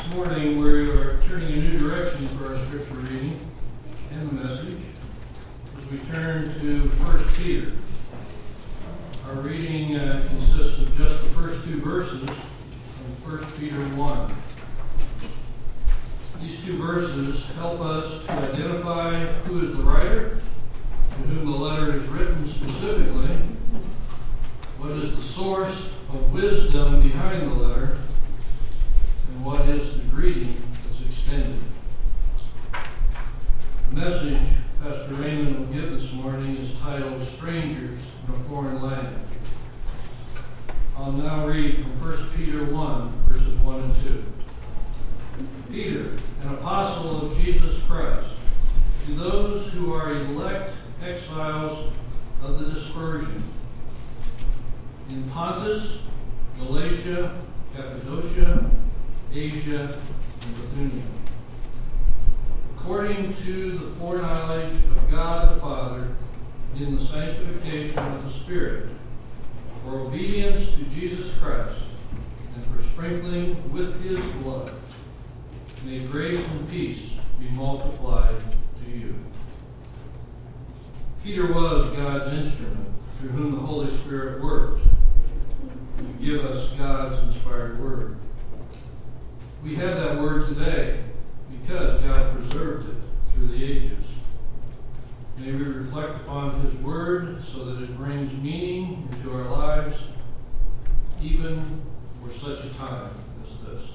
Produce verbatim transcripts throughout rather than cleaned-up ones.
morning we are turning a new direction for our scripture reading and the message as we turn to First Peter. Our reading uh, consists of just the first two verses from First Peter one. These two verses help us to identify who is the writer, to whom the letter is written specifically, what is the source of wisdom behind the letter, and what is the greeting that's extended. The message Pastor Raymond will give this morning is titled Strangers in a Foreign Land. I'll now read from First Peter one, verses one and two. Peter, an apostle of Jesus Christ, to those who are elect exiles of the dispersion, in Pontus, Galatia, Cappadocia, Asia, and Bithynia, according to the foreknowledge of God the Father, in the sanctification of the Spirit, for obedience to Jesus Christ, and for sprinkling with his blood, may grace and peace be multiplied to you. Peter was God's instrument, through whom the Holy Spirit worked to give us God's inspired word. We have that word today because God preserved it through the ages. May we reflect upon his word so that it brings meaning into our lives, even for such a time as this.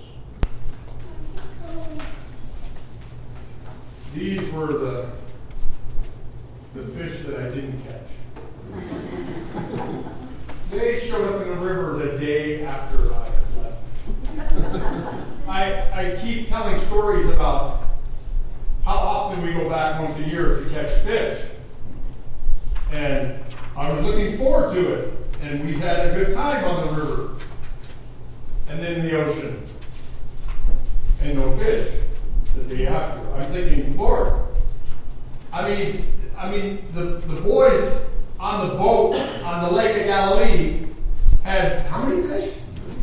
These were the, the fish that I didn't catch. They showed up in the river the day after I left. I, I keep telling stories about how often we go back once a year to catch fish. And I was looking forward to it. And we had a good time on the river. And then in the ocean. And no fish the day after. I'm thinking, Lord, I mean, I mean, the, the boys on the boat on the Lake of Galilee had how many fish?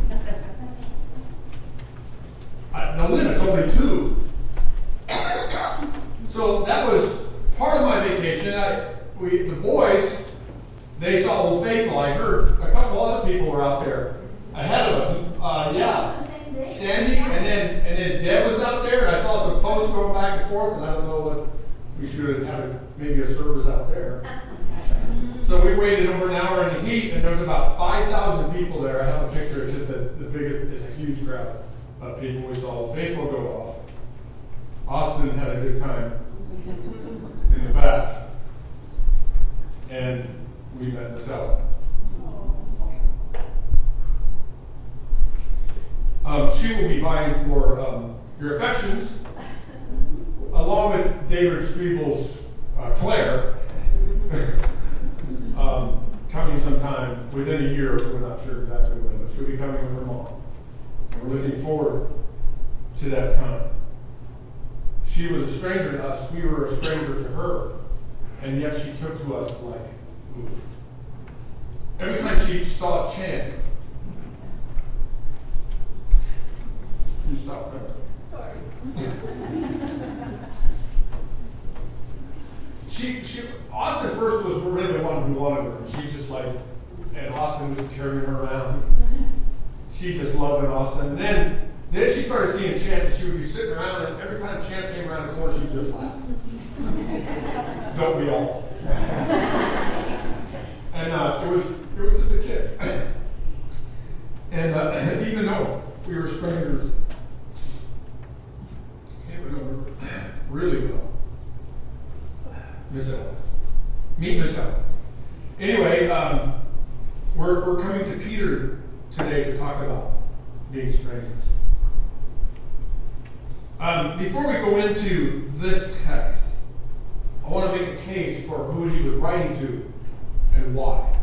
Uh, the limit's only two. So that was part of my vacation. I, we, the boys, they saw Old Faithful. I heard a couple other people were out there ahead of us. Uh, yeah, Sandy, and then and then Deb was out there. And I saw some posts going back and forth, and I don't know what we should have had maybe a service out there. So we waited over an hour in the heat, and there's about five thousand people there. I have a picture. It's just the, the biggest, it's a huge crowd of people. We saw Faithful go off. Austin had a good time in the back. And we met Miss Ellen. Um, she will be vying for um, your affections, along with David Strebel's uh, Claire. Um, coming sometime within a year, we're not sure exactly when, but she'll be coming with her mom. And we're looking forward to that time. She was a stranger to us, we were a stranger to her, and yet she took to us like ooh. Every time she saw a chance, you stop there. Sorry. She, she, Austin first was really the one who wanted her. She just like, and Austin was carrying her around. She just loved Austin. And then, then she started seeing a chance that she would be sitting around, and every time a chance came around the corner, she'd just laugh. Don't we all? And uh, it was, it was just a kid. And uh, even though we were strangers, it was over really well. Miss Ellen. Meet Miss Ellen. Anyway, um, we're, we're coming to Peter today to talk about being strangers. Um, before we go into this text, I want to make a case for who he was writing to and why.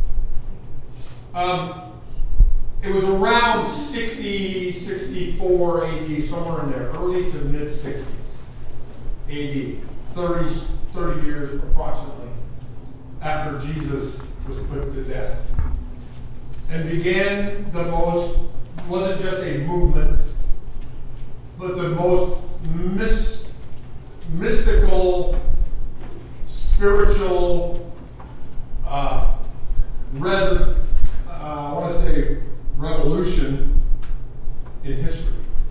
Um, it was around sixty, sixty-four A D, somewhere in there, early to mid-sixties A D, thirty, thirty years approximately after Jesus was put to death. And began the most, wasn't just a movement, but the most mis- mystical, spiritual, uh, res- uh, I want to say revolution in history.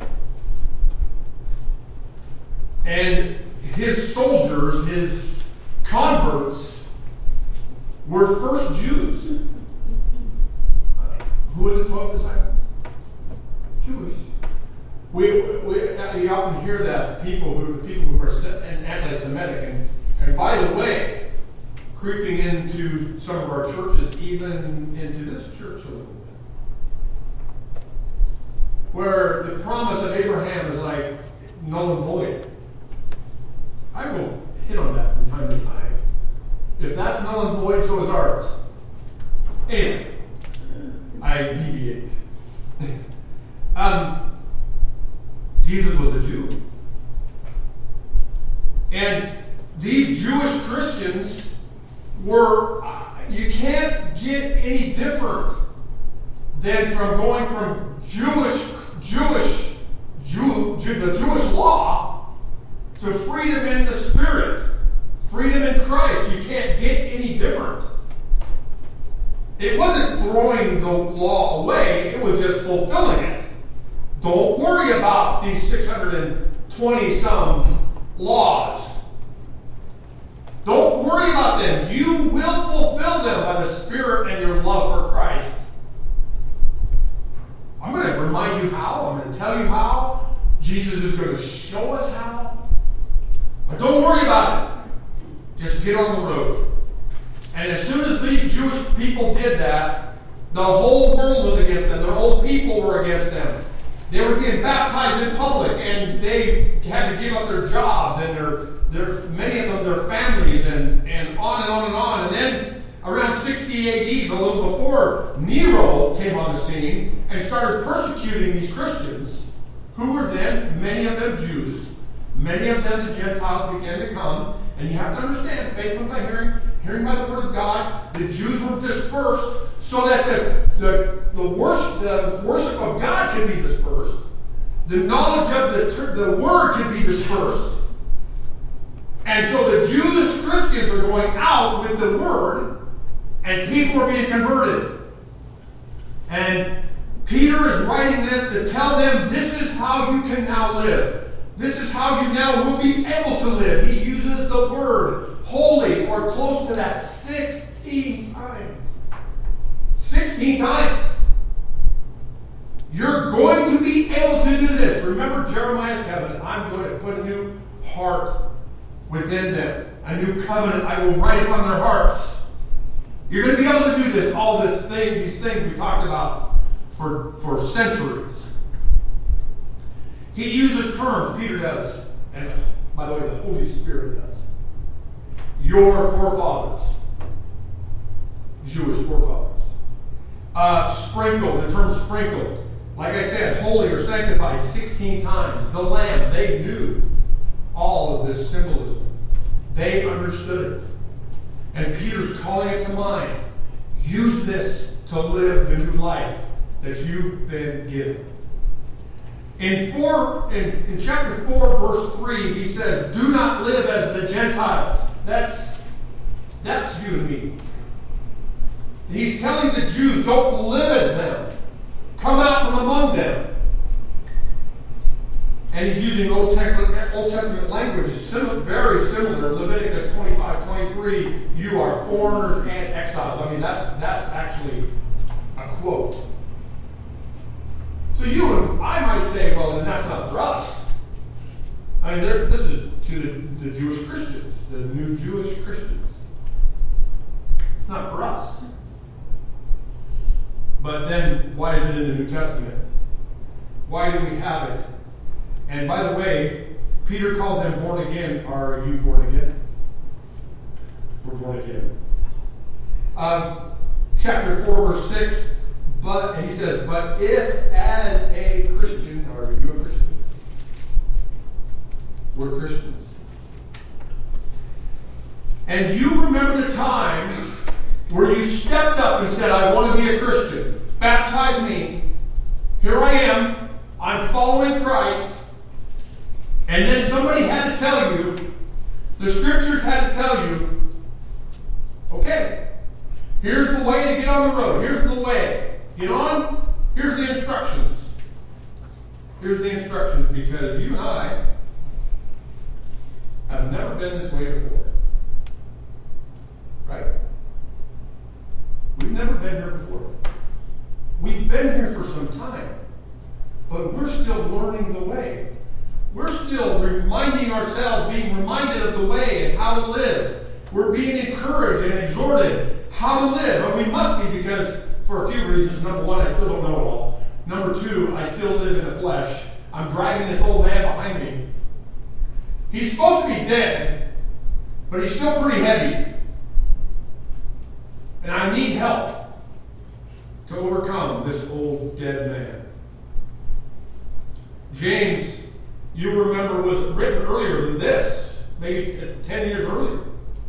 And his soldiers, his converts, were first Jews. Who were the twelve disciples? Jewish. We, we, you often hear that people who people who are anti-Semitic, and, and by the way, creeping into some of our churches, even into this church a little bit, where the promise of Abraham is like null and void. I will hit on that from time to time. If that's null and void, so is ours. Anyway, I deviate. um, Jesus was a Jew. And these Jewish Christians were, uh, you can't get any different than from going from Jewish, Jewish, Jew, Jew, the Jewish law to freedom in the Spirit, freedom in Christ. You can't get any different. It wasn't throwing the law away, it was just fulfilling it. Don't worry about these six hundred twenty some laws. Don't worry about them. You will fulfill them by the Spirit and your love for Christ. I'm going to remind you how. I'm going to tell you how. Jesus is going to show us how. But don't worry about it. Just get on the road. And as soon as these Jewish people did that, the whole world was against them. Their old people were against them. They were being baptized in public, and they had to give up their jobs and their, their many of them their families, and, and on and on and on. And then around sixty A D, a little before, Nero came on the scene and started persecuting these Christians, who were then, many of them Jews. Many of them, the Gentiles, began to come. And you have to understand, faith comes by hearing, hearing by the word of God. The Jews were dispersed so that the, the, the, worship, the worship of God could be dispersed. The knowledge of the, the word could be dispersed. And so the Jewish Christians are going out with the word, and people are being converted. And Peter is writing this to tell them this is how you can now live. This is how you now will be able to live. He uses the word holy, or close to that, sixteen times. sixteen times. You're going to be able to do this. Remember Jeremiah's covenant. I'm going to put a new heart within them. A new covenant I will write upon their hearts. You're going to be able to do this, all this thing, these things we talked about for, for centuries. He uses terms, Peter does, and by the way, the Holy Spirit does. Your forefathers, Jewish forefathers. Uh, sprinkled, the term sprinkled. Like I said, holy or sanctified sixteen times. The Lamb, they knew all of this symbolism. They understood it. And Peter's calling it to mind. Use this to live the new life that you've been given. In four, in, in chapter four, verse three, he says, "Do not live as the Gentiles." That's that's you and me. He's telling the Jews, don't live as them. Come out from among them. And he's using Old Testament, Old Testament language, sim- very similar. Leviticus twenty-five, twenty-three, you are foreigners and exiles. I mean, that's that's actually a quote. So you and I might say, well, then that's not for us. I mean, this is to the, the Jewish Christians, the new Jewish Christians. Not for us. But then, why is it in the New Testament? Why do we have it? And by the way, Peter calls them born again. Are you born again? We're born again. Um, chapter four, verse six. But he says, but if as a Christian, are you a Christian? We're Christians. And you remember the time where you stepped up and said, I want to be a Christian. Baptize me. Here I am. I'm following Christ. And then somebody had to tell you, the scriptures had to tell you, okay, here's the way to get on the road. Here's the way. Get on. Here's the instructions. Here's the instructions because you and I have never been this way before. Right? We've never been here before. We've been here for some time, but we're still learning the way. We're still reminding ourselves, being reminded of the way and how to live. We're being encouraged and exhorted how to live. And we must be because, for a few reasons. Number one, I still don't know it all. Number two, I still live in the flesh. I'm dragging this old man behind me. He's supposed to be dead, but he's still pretty heavy. And I need help to overcome this old dead man. James, you remember, was written earlier than this, maybe ten years earlier.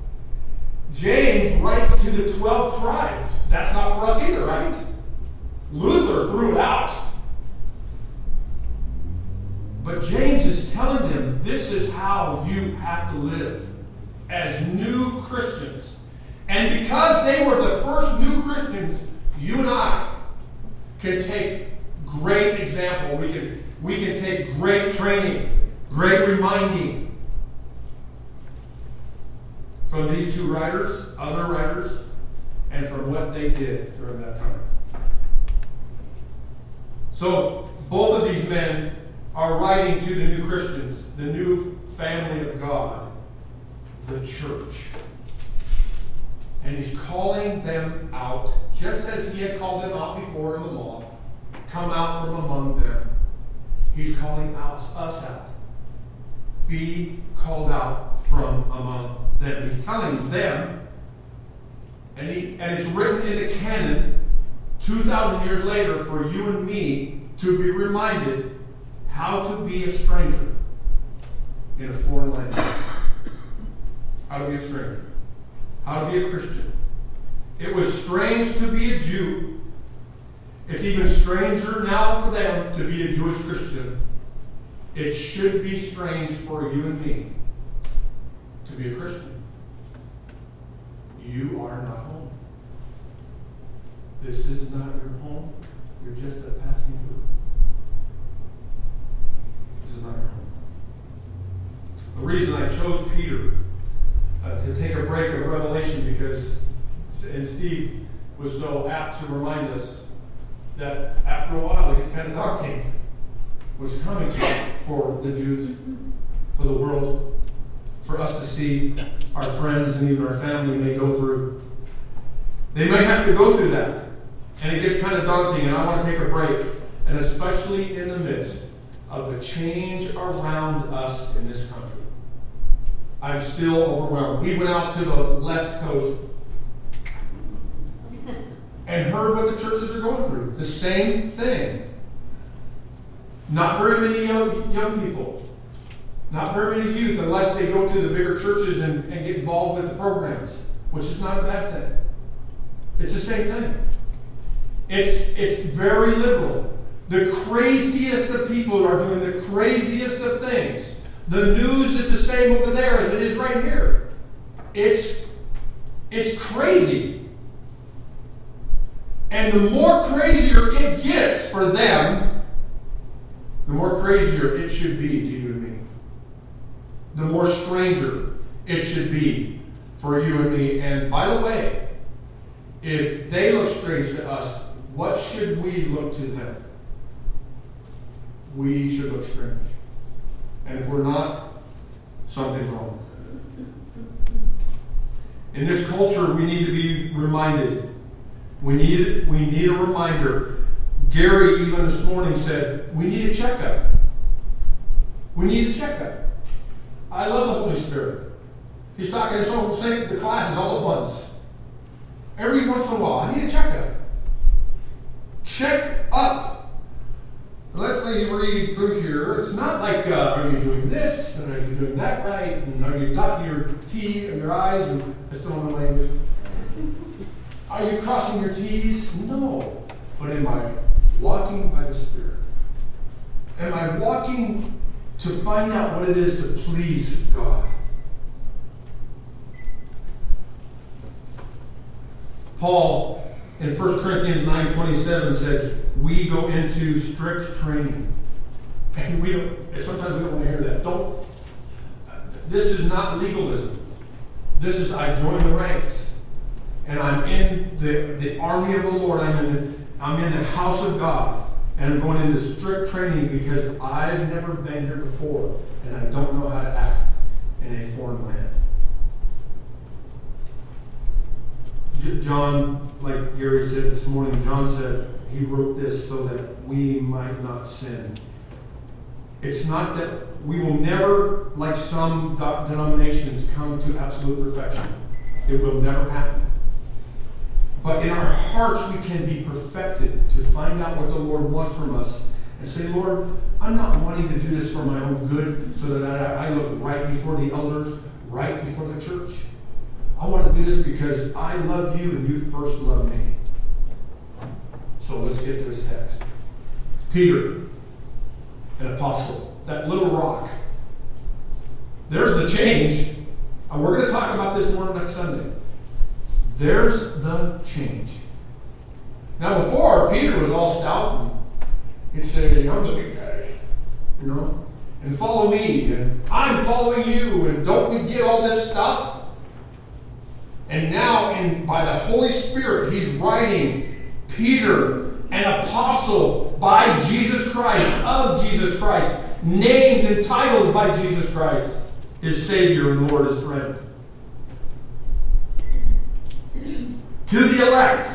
James writes to the twelve tribes. That's not for us either, right? Luther threw it out. But James is telling them this is how you have to live as new Christians. And because they were the first new Christians, you and I can take great example. We can, we can take great training, great reminding from these two writers, other writers, and from what they did during that time. So, both of these men are writing to the new Christians, the new family of God, the church. And he's calling them out, just as he had called them out before in the law. Come out from among them. He's calling out, us out. Be called out from among them. He's telling them, and, he, and it's written in the canon two thousand years later for you and me to be reminded how to be a stranger in a foreign land. How to be a stranger. How to be a Christian. It was strange to be a Jew. It's even stranger now for them to be a Jewish Christian. It should be strange for you and me to be a Christian. You are not home. This is not your home. You're just a passing through. This is not your home. The reason I chose Peter uh, to take a break of Revelation because, and Steve was so apt to remind us that after a while it gets kind of darkening what's coming for the Jews, for the world, for us to see our friends and even our family may go through. They may have to go through that. And it gets kind of daunting, and I want to take a break. And especially in the midst of the change around us in this country. I'm still overwhelmed. We went out to the left coast and heard what the churches are going through. The same thing. Not very many young, young people. Not very many youth unless they go to the bigger churches and, and get involved with the programs, which is not a bad thing. It's the same thing. It's, it's very liberal. The craziest of people are doing the craziest of things. The news is the same over there as it is right here. It's, it's crazy. And the more crazier it gets for them, the more crazier it should be to you and me. The more stranger it should be for you and me. And by the way, if they look strange to us, what should we look to them? We should look strange. And if we're not, something's wrong. In this culture, we need to be reminded. We need, we need a reminder. Gary, even this morning, said, we need a checkup. We need a checkup. I love the Holy Spirit. He's talking to some, saying the classes all at once. Every once in a while, I need a checkup. Check up. Let me read through here. It's not like, uh, are you doing this? And are you doing that right? And are you dotting your T and your I's? And I still don't know my English. Are you crossing your T's? No. But am I walking by the Spirit? Am I walking to find out what it is to please God. Paul in First Corinthians nine twenty-seven says, we go into strict training. And we don't, sometimes we don't want to hear that. Don't. This is not legalism. This is, I join the ranks. And I'm in the, the army of the Lord. I'm in the, I'm in the house of God. And I'm going into strict training because I've never been here before. And I don't know how to act in a foreign land. John, like Gary said this morning, John said he wrote this so that we might not sin. It's not that we will never, like some denominations, come to absolute perfection. It will never happen. But in our hearts, we can be perfected to find out what the Lord wants from us and say, Lord, I'm not wanting to do this for my own good so that I look right before the elders, right before the church. I want to do this because I love you and you first loved me. So let's get to this text. Peter, an apostle, that little rock. There's the change. And we're going to talk about this more next Sunday. There's the change. Now before, Peter was all stout and he'd say, I'm the big guy, you know, and follow me, and I'm following you, and don't we get all this stuff? And now, in, by the Holy Spirit, he's writing, Peter, an apostle by Jesus Christ, of Jesus Christ, named and titled by Jesus Christ, his Savior and Lord, his friend. To the elect.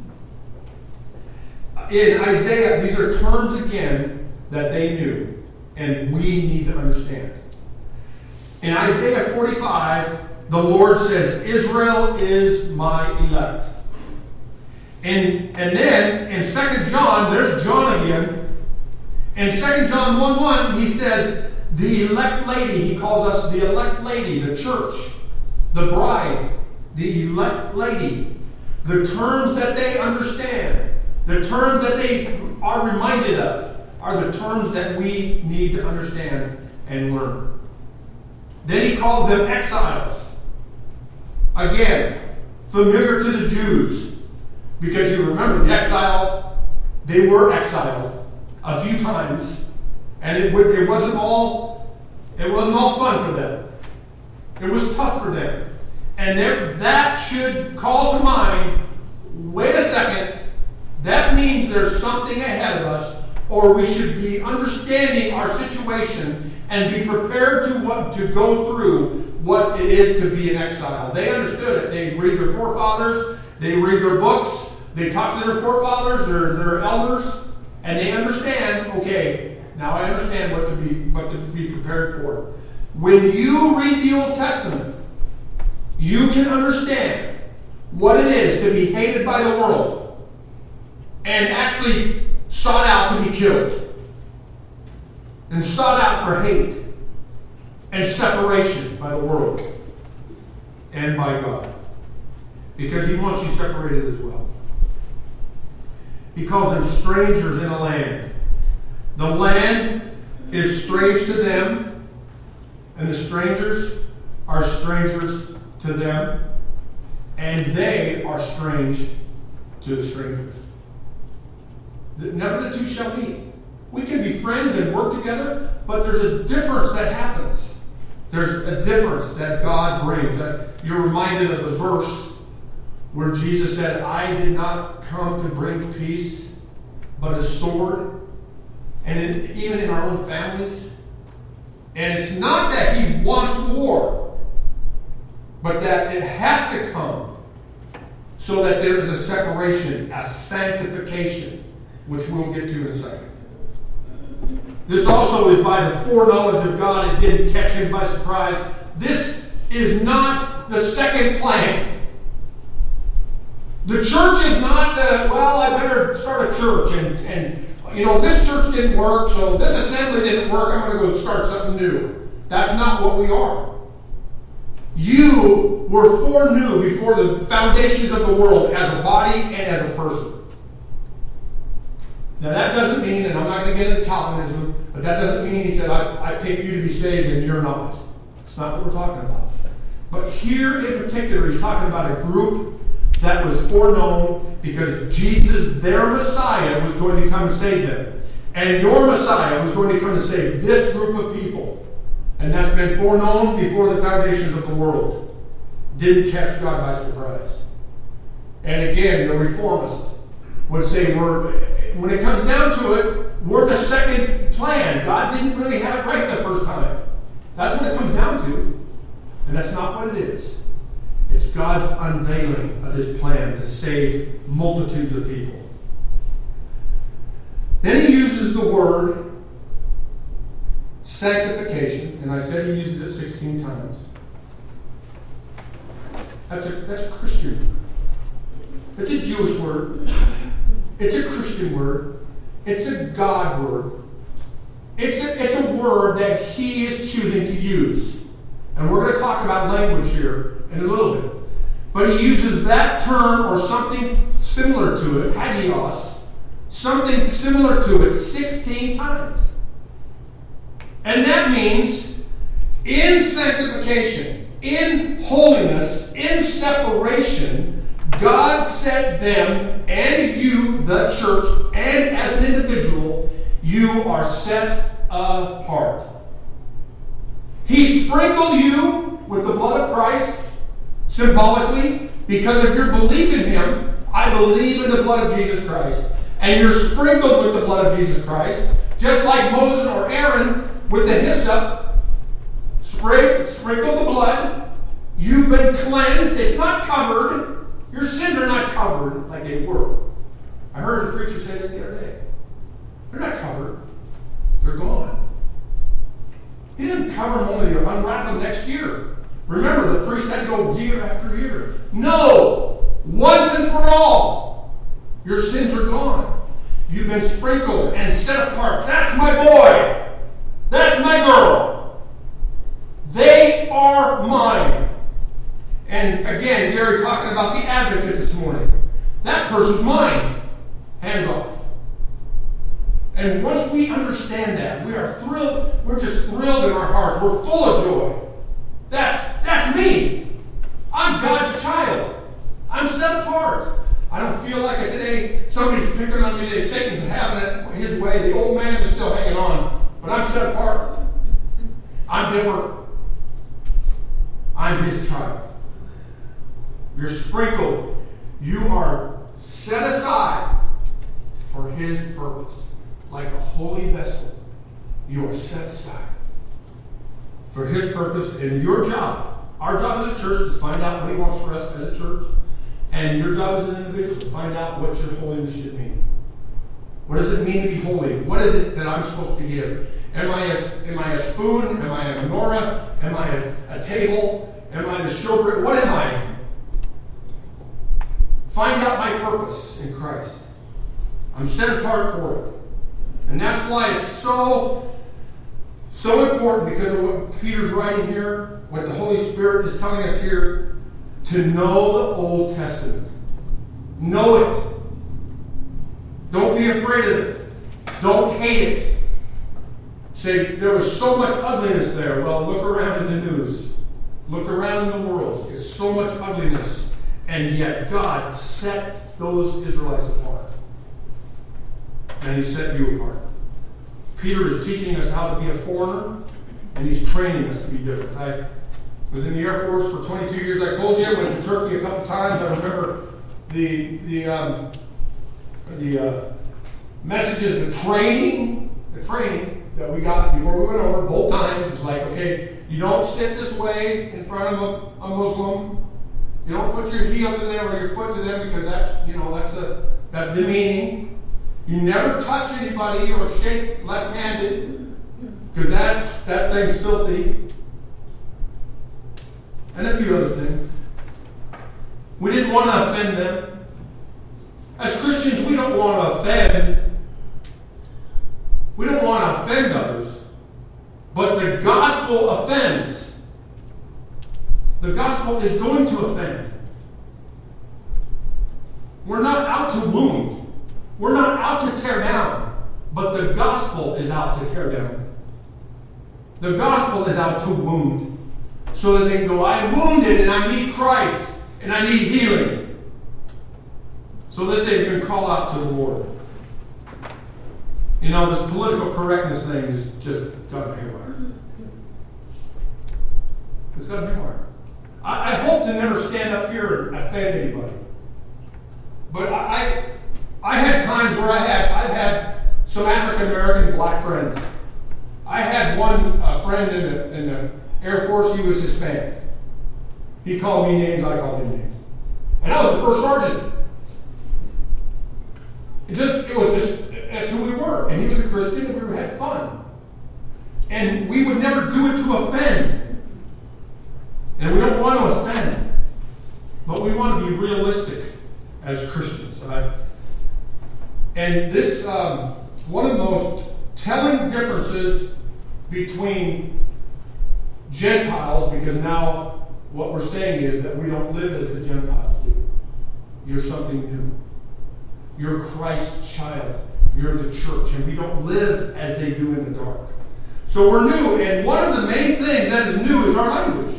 In Isaiah, these are terms again that they knew, and we need to understand. In Isaiah forty-five, the Lord says, Israel is my elect. And, and then in Second John, there's John again. In Second John one one, he says, the elect lady, he calls us the elect lady, the church, the bride, the elect lady. The terms that they understand, the terms that they are reminded of, are the terms that we need to understand and learn. Then he calls them exiles. Again, familiar to the Jews, because you remember the exile, they were exiled a few times, and it, it wasn't all it wasn't all fun for them. It was tough for them. And there, that should call to mind, wait a second, that means there's something ahead of us, or we should be understanding our situation and be prepared to what to go through what it is to be in exile. They understood it. They read their forefathers, they read their books, they talk to their forefathers, their, their elders, and they understand, okay, now I understand what to be what to be prepared for. When you read the Old Testament, you can understand what it is to be hated by the world and actually sought out to be killed and sought out for hate and separation by the world and by God, because he wants you separated as well. He calls them strangers in a land. The land is strange to them, and the strangers are strangers to them, and they are strange to the strangers. Never the two shall meet. We can be friends and work together, but there's a difference that happens. There's a difference that God brings. That you're reminded of the verse where Jesus said, I did not come to bring peace, but a sword. And in, even in our own families. And it's not that he wants war, but that it has to come so that there is a separation, a sanctification, which we'll get to in a second. This also is by the foreknowledge of God. It didn't catch him by surprise. This is not the second plan. The church is not the, well, I better start a church. And, and you know, this church didn't work, so this assembly didn't work. I'm going to go start something new. That's not what we are. You were foreknew before the foundations of the world as a body and as a person. Now that doesn't mean, and I'm not going to get into Calvinism, but But that doesn't mean he said, I, I pick you to be saved and you're not. It's not what we're talking about. But here in particular, he's talking about a group that was foreknown because Jesus, their Messiah, was going to come and save them. And your Messiah was going to come and save this group of people. And that's been foreknown before the foundations of the world. Didn't catch God by surprise. And again, the reformist would say, we're, when it comes down to it, we're the second plan. God didn't really have it right the first time. That's what it comes down to. And that's not what it is. It's God's unveiling of his plan to save multitudes of people. Then he uses the word sanctification, and I said he uses it sixteen times. That's a, that's a Christian word. It's a Jewish word. It's a Christian word. It's a God word. It's a, it's a word that he is choosing to use. And we're going to talk about language here in a little bit. But he uses that term or something similar to it, hagios, something similar to it sixteen times. And that means in sanctification, in holiness, in separation, God set them and you, the church, and as an individual, you are set apart. He sprinkled you with the blood of Christ, symbolically, because of your belief in him. I believe in the blood of Jesus Christ. And you're sprinkled with the blood of Jesus Christ, just like Moses or Aaron with the hyssop, sprinkled, sprinkled the blood. You've been cleansed. It's not covered. Your sins are not covered like they were. I heard a preacher say this the other day. They're not covered. They're gone. He didn't cover them only to unwrap them next year. Remember, the priest had to go year after year. No! Once and for all. Your sins are gone. You've been sprinkled and set apart. That's my boy. That's my girl. They are mine. And again, Gary talking about the advocate this morning. That person's mine. Hands off. And once we understand that, we are thrilled. We're just thrilled in our hearts. We're full of joy. That's that's me. I'm God's child. I'm set apart. I don't feel like it today. Somebody's picking on me today. Satan's having it his way. The old man is still hanging on. But I'm set apart. I'm different. I'm his child. You're sprinkled. You are set aside for his purpose. Like a holy vessel, you are set aside for his purpose. And your job, our job as a church, is to find out what he wants for us as a church. And your job as an individual to find out what your holiness should mean. What does it mean to be holy? What is it that I'm supposed to give? Am I a, am I a spoon? Am I a menorah? Am I a, a table? Am I the showbread? What am I? Find out my purpose in Christ. I'm set apart for it. And that's why it's so, so important, because of what Peter's writing here, what the Holy Spirit is telling us here, to know the Old Testament. Know it. Don't be afraid of it. Don't hate it. Say, there was so much ugliness there. Well, look around in the news. Look around in the world. There's so much ugliness. And yet God set those Israelites apart. And he set you apart. Peter is teaching us how to be a foreigner, and he's training us to be different. I was in the Air Force for twenty-two years. I told you I went to Turkey a couple times. I remember the the um, the uh, messages, the training, the training that we got before we went over both times. It's like, okay, you don't sit this way in front of a, a Muslim. You don't put your heel to them or your foot to them, because that's, you know, that's a that's demeaning. You never touch anybody or shake left-handed, because that, that thing's filthy. And a few other things. We didn't want to offend them. As Christians, we don't want to offend. We don't want to offend others. But the gospel offends. The gospel is going to offend. We're not out to wound. We're not out to tear down. But the gospel is out to tear down. The gospel is out to wound. So that they can go, I'm wounded and I need Christ and I need healing. So that they can call out to the Lord. You know, this political correctness thing is just gone haywire. It's gone haywire. I, I hope to never stand up here and offend anybody. But I, I, I had times where I had, I've had some African American black friends. I had one uh, friend in the, in the Air Force. He was Hispanic. He called me names, I called him names, and I was the first sergeant. It just, it was just, that's who we were. And he was a Christian, and we had fun. And we would never do it to offend. And we don't want to offend, but we want to be realistic as Christians. Right? And this, um, one of the most telling differences between Gentiles, because now what we're saying is that we don't live as the Gentiles do. You're something new. You're Christ's child. You're the church. And we don't live as they do in the dark. So we're new. And one of the main things that is new is our language.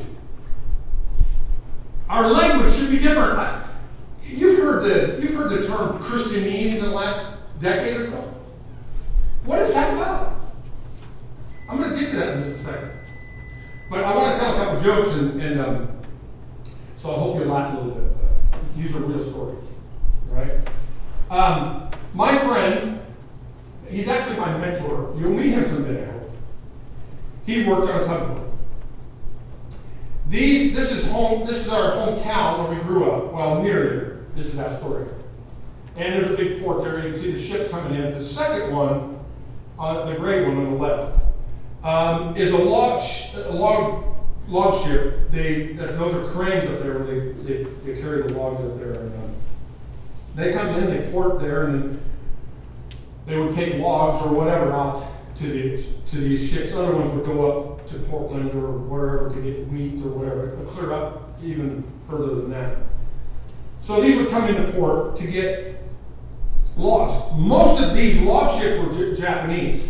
Our language should be different. I, you've heard the you've heard the term Christianese in the last decade or so. What is that about? I'm going to get to that in just a second. But I want to tell a couple jokes, and, and um, so I hope you laugh a little bit. But these are real stories, right? Um, my friend, he's actually my mentor. You'll meet him someday, I hope. He worked on a tugboat. These, this is home. This is our hometown where we grew up. Well, near here. This is that story. And there's a big port there. You can see the ships coming in. The second one, uh, the gray one on the left, um, is a log, sh- a log, log ship. They, uh, those are cranes up there where they, they, they carry the logs up there. And, um, they come in, they port there, and they would take logs or whatever out to these to these ships. Other ones would go up to Portland or wherever to get wheat or whatever, clear up even further than that. So these would come into port to get logs. Most of these log ships were J- Japanese.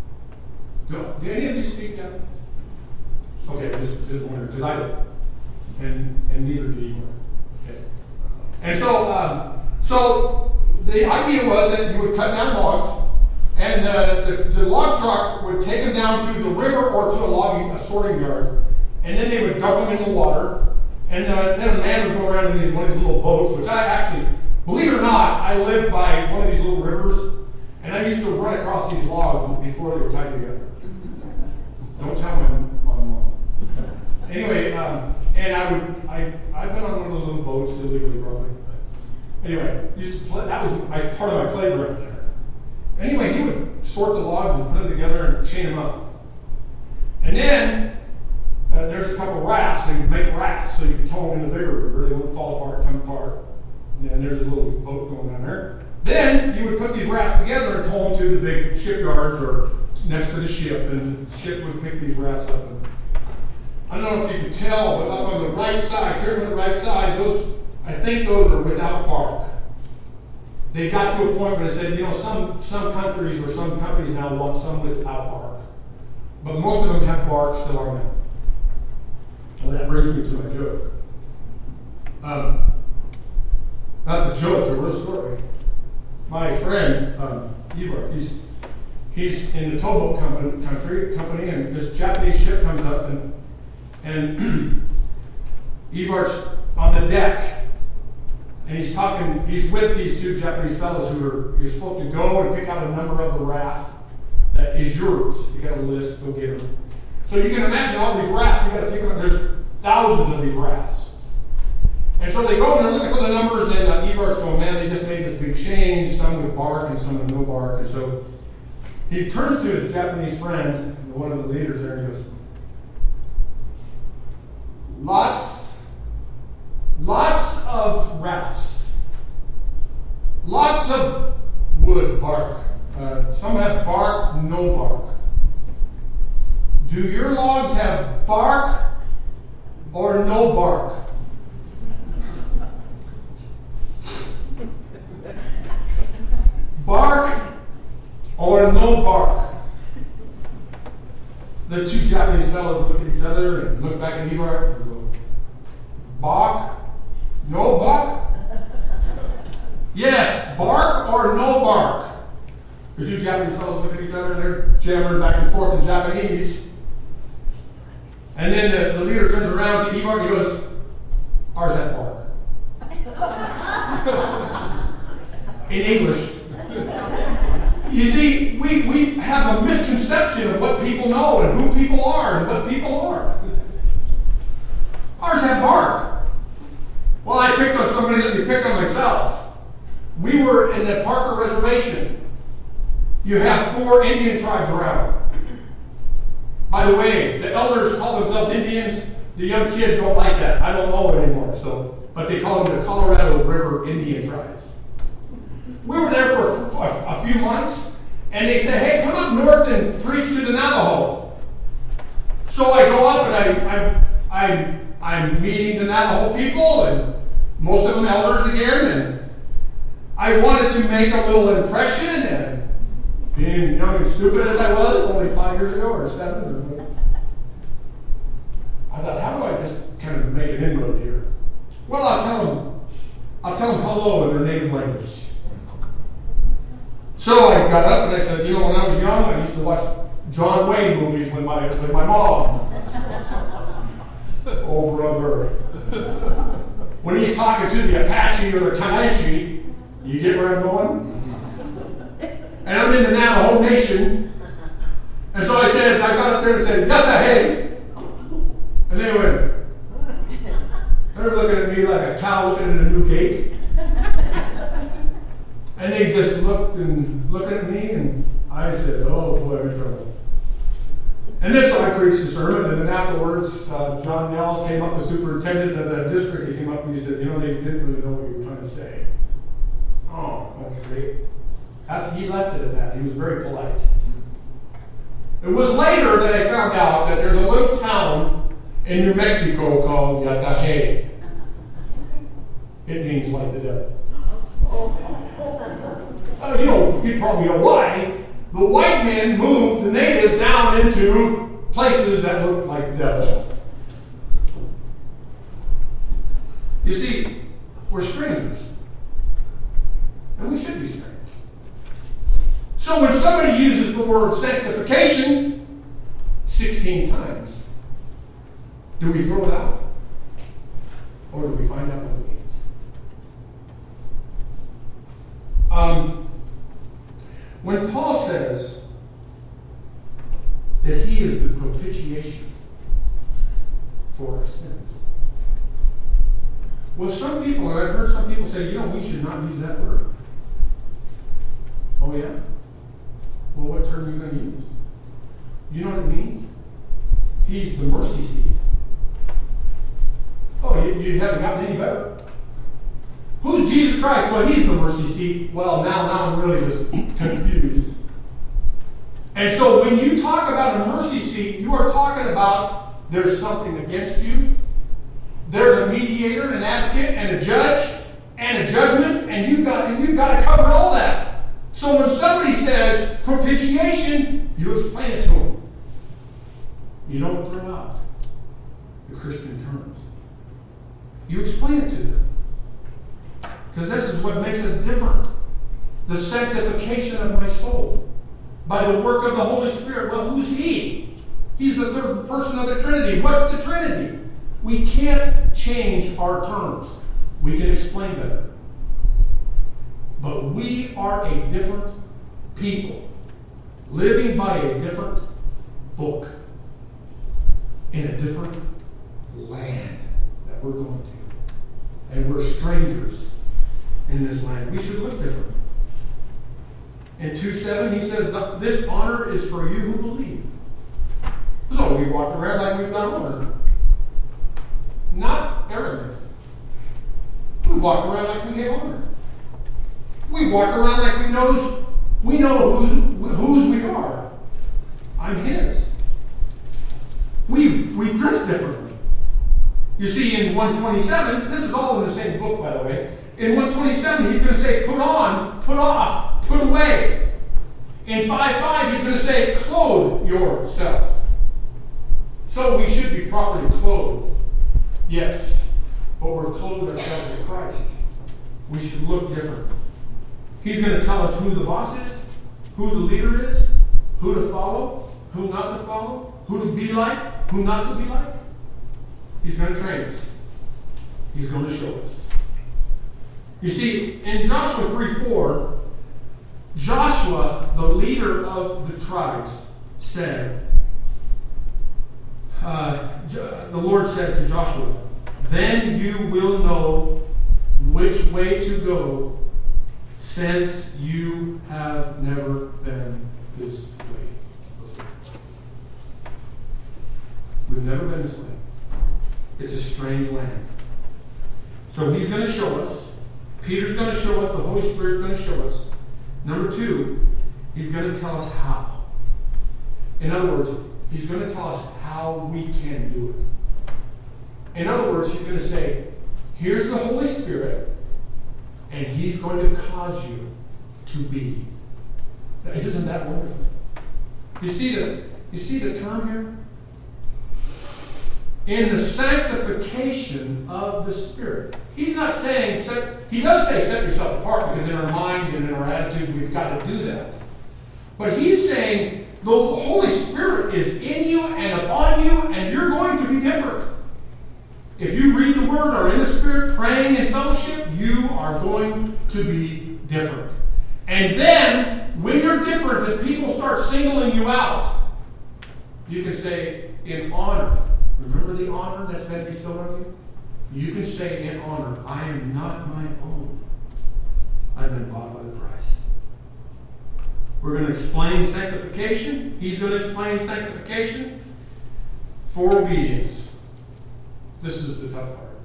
Do, do any of you speak Japanese? Okay, just, just wondering, because I don't. And, and neither do you. Okay. And so, um, so the idea was that you would cut down logs, and uh, the, the log truck would take them down to the river or to a logging, a sorting yard, and then they would dump them in the water, and uh, then a man would go around in these, one of these little boats, which I actually, believe it or not, I lived by one of these little rivers, and I used to run across these logs before they were tied together. Don't tell my mom. Anyway, um, and I would, I, I've been on one of those little boats illegally, probably. Anyway, used to play, that was my, part of my playground there. Anyway, he would sort the logs and put them together and chain them up. And then, uh, there's a couple rafts, and you make rafts so you can tow them in the bigger river. They won't fall apart, come apart. And then there's a little boat going down there. Then, you would put these rafts together and tow them to the big shipyards or next to the ship, and the ship would pick these rafts up. And I don't know if you can tell, but up on the right side, clear to the right side, those, I think those are without bark. They got to a point where they said, you know, some, some countries or some companies now want some without bark. But most of them have bark still on them. Well, that brings me to my joke. Um, not the joke, the real story. My friend, um, Ivar, he's, he's in the towboat company, country, company, and this Japanese ship comes up, and, and Ivar's on the deck. And he's talking, he's with these two Japanese fellows who are, you're supposed to go and pick out a number of the raft that is yours. You got a list, go get them. So you can imagine all these rafts, you got to pick them up. There's thousands of these rafts. And so they go and they're looking for the numbers, and uh, Ivar's going, man, they just made this big change, some with bark and some with no bark. And so he turns to his Japanese friend, one of the leaders there, and he goes, lots Lots of rafts. Lots of wood, bark. Uh, some have bark, no bark. Do your logs have bark or no bark? Bark or no bark. The two Japanese fellows look at each other and look back at Eeyore and go, bark? No bark? Yes, bark or no bark. The two Japanese fellows look at each other and they're jammering back and forth in Japanese. And then the, the leader turns around to Eeyore and he goes, ours that bark. In English. You see, we, we have a misconception of what people know and who people are and what people are. Ours have bark. Well, I picked on somebody, let me pick on myself. We were in the Parker Reservation. You have four Indian tribes around. By the way, the elders call themselves Indians. The young kids don't like that. I don't know anymore. So, but they call them the Colorado River Indian tribes. We were there for a, a, a few months, and they said, hey, come up north and preach to the Navajo. So I go up, and I, I, I'm, I'm meeting the Navajo people, and most of them elders again, and I wanted to make a little impression, and being young and stupid as I was, only five years ago, or seven, or I thought, how do I just kind of make an inroad here? Well, I'll tell them, I'll tell them hello in their native language. So I got up and I said, you know, when I was young, I used to watch John Wayne movies with my with my mom. Oh, brother. When he's talking to the Apache or the Comanche, you get where I'm going? And I'm in the Navajo Nation. And so I said, I got up there and said, Yatta hey. And they went, they're looking at me like a cow looking at a new gate. And they just looked and looked at me, and I said, oh boy, I'm in trouble. And then so I preached the sermon, and then afterwards, uh, John Nels came up, the superintendent of the district. He came up and he said, you know, they didn't really know what you were trying to say. Oh, that's great. That's, he left it at that. He was very polite. It was later that I found out that there's a little town in New Mexico called Yatahe. It means like the devil. Uh, you know, you probably know why. The white men moved the natives down into places that looked like the devil. You see, we're strangers. And we should be strangers. So when somebody uses the word sanctification sixteen times, do we throw it out? Or do we find out what it means? Um, when Paul says that he is the propitiation for our sins, well, some people, and I've heard some people say, you know, we should not use that word. Oh, yeah? Well, what term are you going to use? You know what it means? He's the mercy seat. Oh, you, you haven't gotten any better. Who's Jesus Christ? Well, he's the mercy seat. Well, now, now I'm really just confused. And so when you talk about a mercy seat, you are talking about there's something against you. There's a mediator, an advocate, and a judge, and a judgment, and you've got, and you've got to cover all that. So when somebody says propitiation, you explain it to them. You don't throw out the Christian terms. You explain it to them. Because this is what makes us different. The sanctification of my soul. By the work of the Holy Spirit. Well, who's he? He's the third person of the Trinity. What's the Trinity? We can't change our terms. We can explain better. But we are a different people. Living by a different book. In a different land that we're going to. And we're strangers in this land. We should look different. In two seven, he says, this honor is for you who believe. So we walk around like we've got honor. Not arrogant. We walk around like we have honor. We walk around like we knows we know whose, whose we are. I'm his. We we dress differently. You see, in one twenty-seven, this is all in the same book, by the way. In one twenty-seven, he's going to say, put on, put off, put away. In five five, he's going to say, clothe yourself. So we should be properly clothed. Yes. But we're clothed ourselves with Christ. We should look different. He's going to tell us who the boss is, who the leader is, who to follow, who not to follow, who to be like, who not to be like. He's going to train us. He's going to show us. You see, in Joshua three four, Joshua, the leader of the tribes, said, uh, the Lord said to Joshua, then you will know which way to go, since you have never been this way before. We've never been this way. It's a strange land. So he's going to show us. Peter's going to show us. The Holy Spirit's going to show us. Number two, he's going to tell us how. In other words, he's going to tell us how we can do it. In other words, he's going to say, here's the Holy Spirit, and he's going to cause you to be. Now, isn't that wonderful? You see the, you see the term here? In the sanctification of the Spirit. He's not saying, he does say set yourself apart, because in our minds and in our attitudes we've got to do that. But he's saying the Holy Spirit is in you and upon you, and you're going to be different. If you read the Word or in the Spirit, praying in fellowship, you are going to be different. And then, when you're different and people start singling you out, you can say, in honor. Remember the honor that's been bestowed on you? You can say in honor, I am not my own. I've been bought by the price. We're going to explain sanctification. He's going to explain sanctification for obedience. This is the tough part.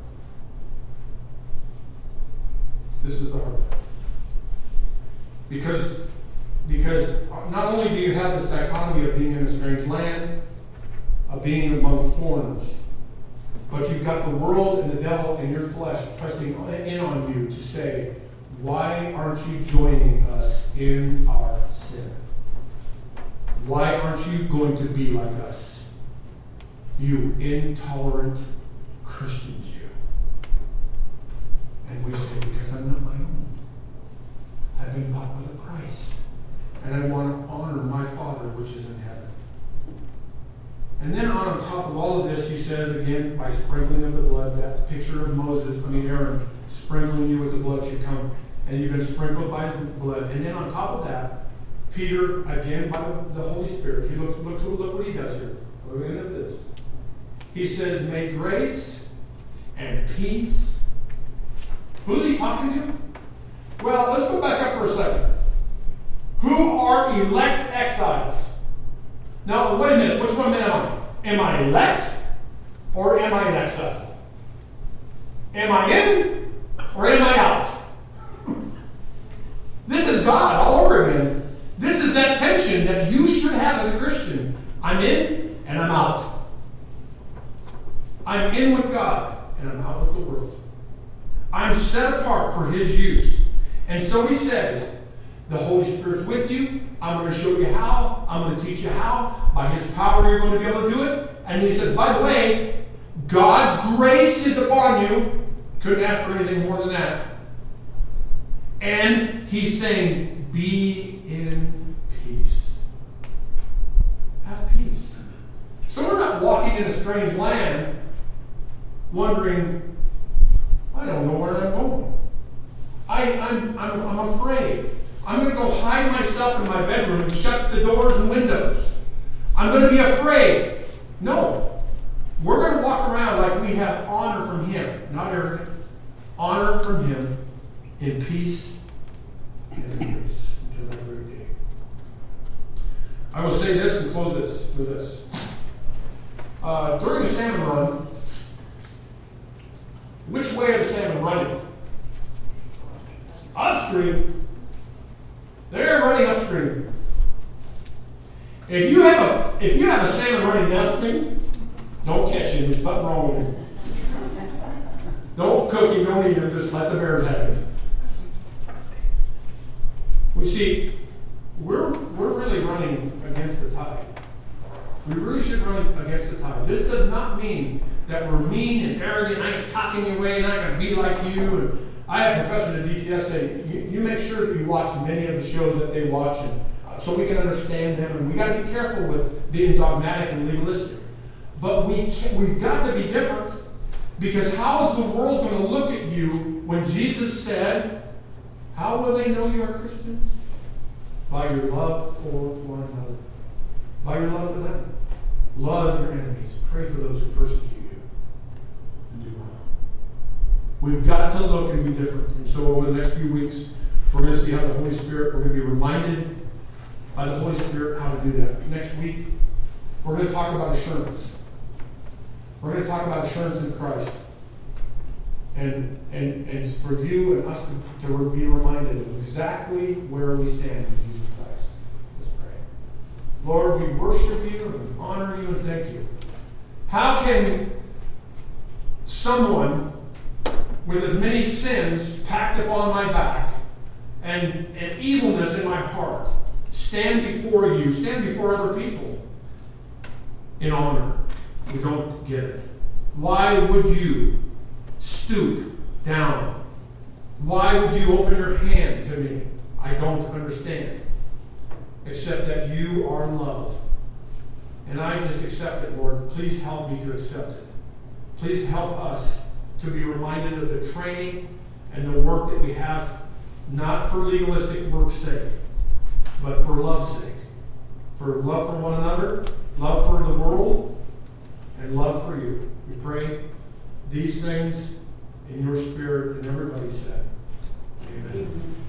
This is the hard part. Because, because not only do you have this dichotomy of being in a strange land, of being among foreigners, but you've got the world and the devil and your flesh pressing in on you to say, why aren't you joining us in our sin? Why aren't you going to be like us? You intolerant Christians, you. And we say, because I'm not my own. I've been bought with a price. And I want to honor my Father which is in heaven. And then on top of all of this, he says again, by sprinkling of the blood, that picture of Moses, I mean Aaron, sprinkling you with the blood should come. And you've been sprinkled by his blood. And then on top of that, Peter, again by the Holy Spirit, he looks, looks look what he does here. Look at this. He says, may grace and peace. Who's he talking to? Well, let's go back up for a second. Who are elect exiles? Now, wait a minute. Which one am I? Am I elect or am I an exile? Am I in or am I out? This is God all over again. This is that tension that you should have as a Christian. I'm in and I'm out. I'm in with God and I'm out with the world. I'm set apart for His use. And so He says, the Holy Spirit's with you. I'm going to show you how. I'm going to teach you how. By His power, you're going to be able to do it. And He says, by the way, God's grace is upon you. Couldn't ask for anything more than that. And He's saying, be in peace. Have peace. So we're not walking in a strange land wondering, I don't know where I'm going. I, I'm, I'm, I'm afraid. I'm going to go hide myself in my bedroom and shut the doors and windows. I'm going to be afraid. No. We're going to walk around like we have honor from Him. Not arrogant. Honor from Him in peace and in grace until that great day. I will say this and close this with this. Uh, during the salmon run, which way are the salmon running? Upstream. They're running upstream. If you have a if you have a salmon running downstream, don't catch him. There's something wrong with him. Don't cook him. Don't eat him. Just let the bears have him. We see, we're we're really running against the tide. We really should run against the tide. This does not mean that we're mean and arrogant. I ain't talking your way, and I'm going to be like you. And I have professors at D T S say, you, you make sure that you watch many of the shows that they watch, and, uh, so we can understand them. And we got to be careful with being dogmatic and legalistic. But we can, we've got to be different, because how is the world going to look at you when Jesus said, how will they know you are Christians? By your love for one another. By your love for them. Love your enemies. Pray for those who persecute you. And do well. We've got to look and be different. And so over the next few weeks, we're going to see how the Holy Spirit, we're going to be reminded by the Holy Spirit how to do that. Next week, we're going to talk about assurance. We're going to talk about assurance in Christ. And, and, and it's for you and us to, to be reminded of exactly where we stand in Jesus Christ. Let's pray. Lord, we worship you and we honor you and thank you. How can someone with as many sins packed upon my back and, and evilness in my heart stand before you, stand before other people in honor? We don't get it. Why would you stoop down? Why would you open your hand to me? I don't understand. Except that you are love. And I just accept it, Lord. Please help me to accept it. Please help us to be reminded of the training and the work that we have, not for legalistic work's sake, but for love's sake. For love for one another, love for the world, and love for you. We pray these things in your spirit, and everybody said, amen. Amen.